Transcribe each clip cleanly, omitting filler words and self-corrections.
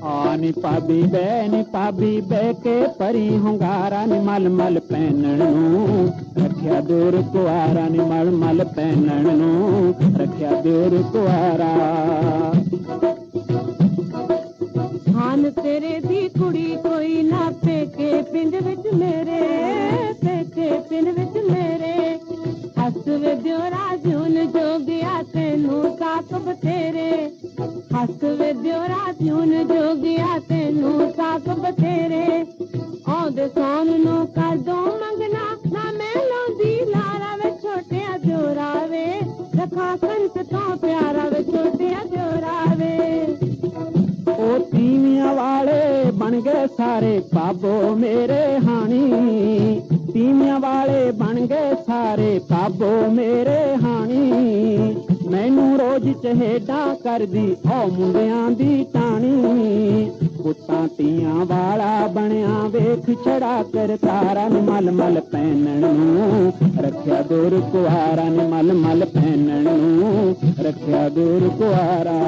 नी पाबी बह के परी हुंगारा नी मल मल पैनण नूं रखिया दूर कुआरा नी मल मल पैनण नूं रखिया दूर कुआरा। हान तेरे दी कुड़ी कोई ना पेके पिंड विच मेरे हस वे दियोरा जून जोगिया तेनू साक बतेरे हस वे दियोरा जून जोगिया तेनू साक बतेरे औंदे सौन नू कर दो मंगना ना मैं लौंदी लारा वे छोटिया दियोरा वे रखा कंस तो प्यारा वे छोटिया दियोरा वे। ओ तीमिया वाले बन गए सारे पाबो मेरे हानी तीमिया वाले बन गए सारे पाबो मेरे हानी मैनू रोज चहेडा कर दी ओ मुंडियां दी टाणी पुत्तां तियां वाला बनया वेख छड़ा कर तारा नी मल मल पैनण नूं रखिया दूर कुआरा नी मल मल पैनण नूं रखिया दूर कुआरा।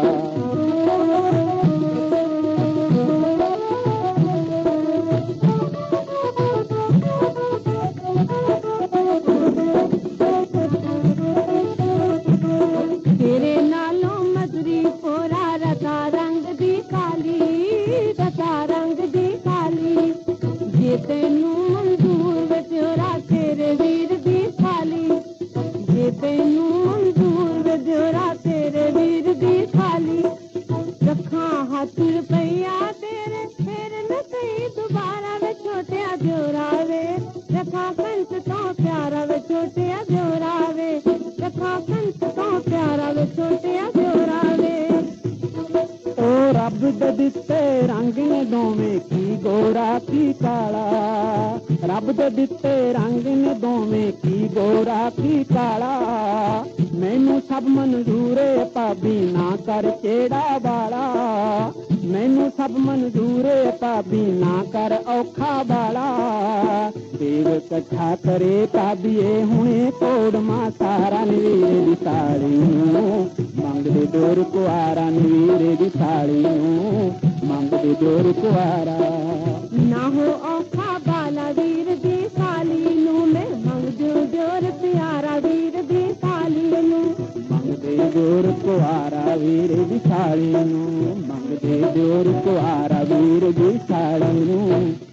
तेनू मंजूर वे दियोरा तेरे वीर दी थाली जे तेनू मंजूर वे दियोरा तेरे वीर दी थाली रखा हाथ रुपया तेरे फिर न कहीं दोबारा वे छोटिया दियोरा वे रखा कंस तो प्यारा वे छोटिया दियोरा वे रखा कंस तो प्यारा वे छोटिया दियोरा वे। ओ रब दे दिते रंग ने दोवें की गोरा की काला रब दे दिते रंग ने दोवें की गोरा की काला मैनू सब मंजूर भाभी ना कर चेड़ा वाला मैनू सब मंजूर भाभी ना कर औखा वाला देव कट्ठा करे भाभीए हुणे कोड़ मां सारा नीरे दी साड़ी मंगदे दूर कुआरा नीरे दी साड़ी मंगदे दूर कुआरा। ना हो औखा बाला वीर दी साली नू मैं मंगदे दूर प्यारा वीर दी साली नू मंगदे दूर कुआरा वीर दी साड़ी नू मंगदे दूर कुआरा वीर दी साड़ी नू।